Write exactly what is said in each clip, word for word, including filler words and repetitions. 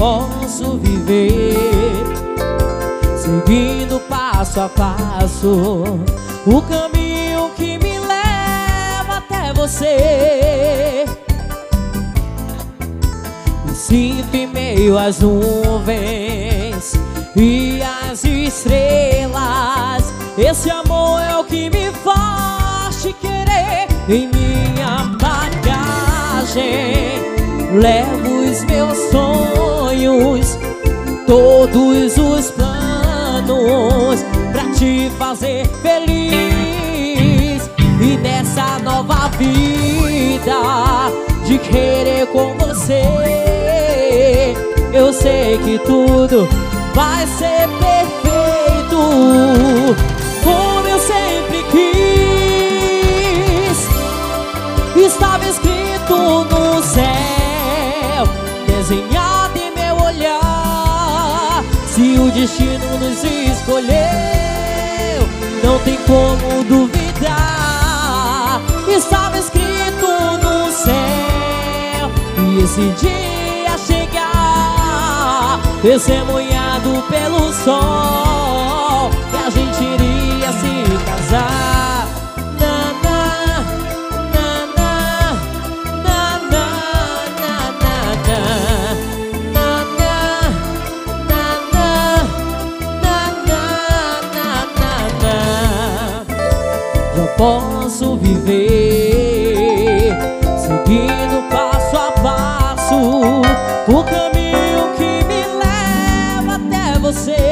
posso viver seguindo passo a passo o caminho que me leva até você. Me sinto em meio às nuvens e às estrelas. Esse amor é o que me faz te querer. Em minha bagagem levo os meus sonhos, todos os planos pra te fazer feliz. E nessa nova vida de querer com você, eu sei que tudo vai ser perfeito, como eu sempre quis. Estava escrito no céu, desenhado em meu olhar. Se o destino nos escolheu, não tem como duvidar. Estava escrito no céu, e esse dia chegar, testemunhado pelo sol, que a gente iria se casar. Na, na, na, na, na, na, na, na, na, na, na. Já posso viver seguindo passo a passo o caminho que me leva até você.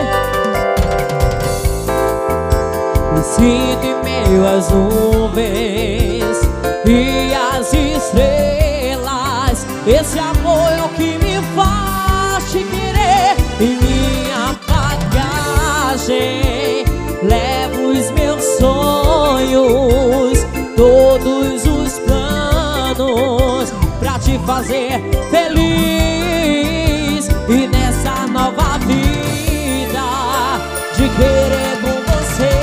Me sinto em meio às nuvens e às estrelas. Esse amor é o que me faz te querer. Em minha bagagem levo os meus sonhos, todos os planos pra te fazer feliz. E nessa nova vida de querer com você,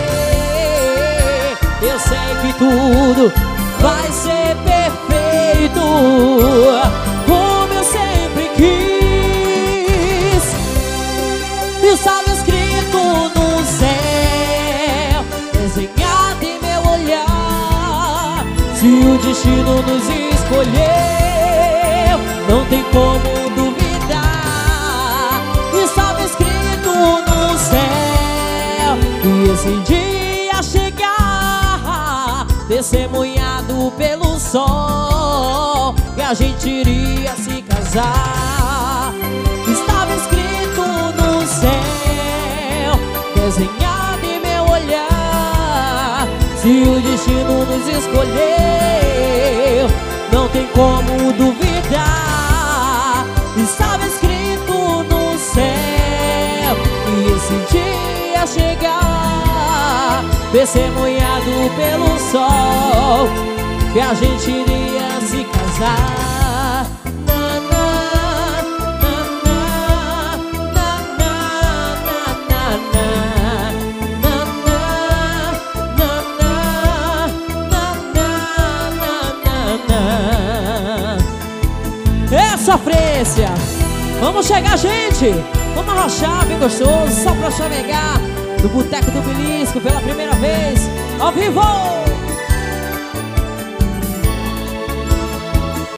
eu sei que tudo vai ser perfeito, como eu sempre quis. Estava escrito no céu, desenhado em meu olhar. Se o destino nos escolheu, não tem como duvidar. Estava escrito no céu, e esse dia chegar, testemunhado pelo sol, que a gente iria se casar. Estava escrito no céu, desenhado em meu olhar. Se o destino nos escolheu, não tem como duvidar. Estava escrito no céu, e esse dia chegar, testemunhado pelo sol, que a gente iria se casar. Na, na, na, na, na, na, na, na, na, na, na, na, na, na. É sofrência! Vamos chegar, gente! Vamos arrochar bem gostoso, só pra chamegar no Boteco do Belisco pela primeira vez, ao vivo!